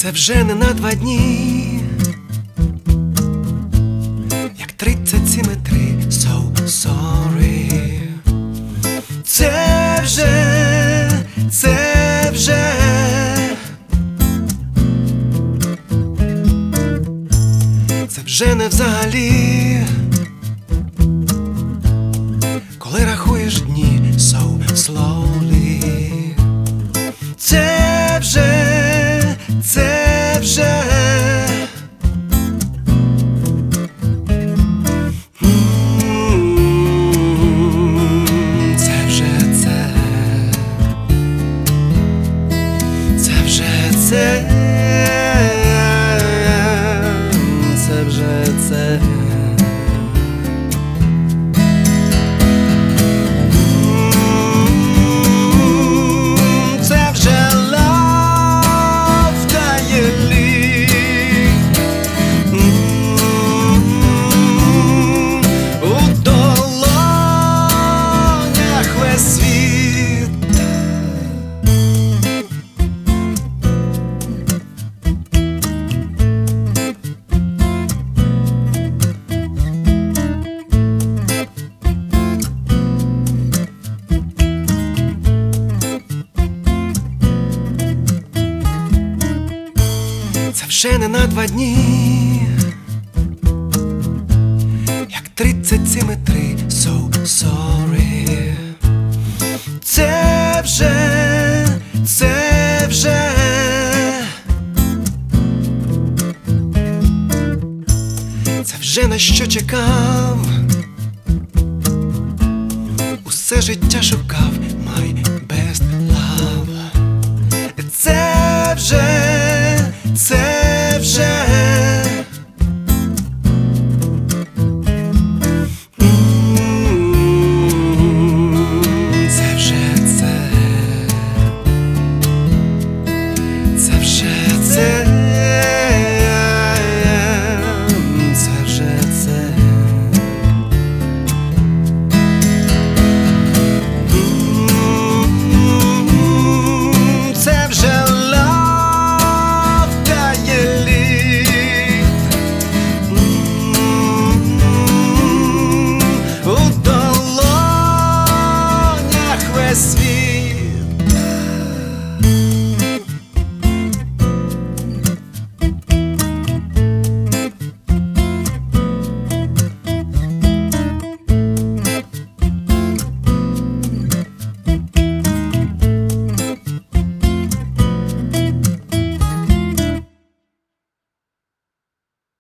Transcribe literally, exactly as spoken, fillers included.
Це вже не на два дні, як тридцять сім і три, so sorry. Це вже, це вже Це вже не взагалі, коли рахуєш дні so slowly. Це вже, це вже Це вже це Це вже це Це вже це Це вже love дає лік у долонях весь світ. Це вже не на два дні, як тридцять сім і три, so sorry. Це вже, це вже Це вже на що чекав, усе життя шукав my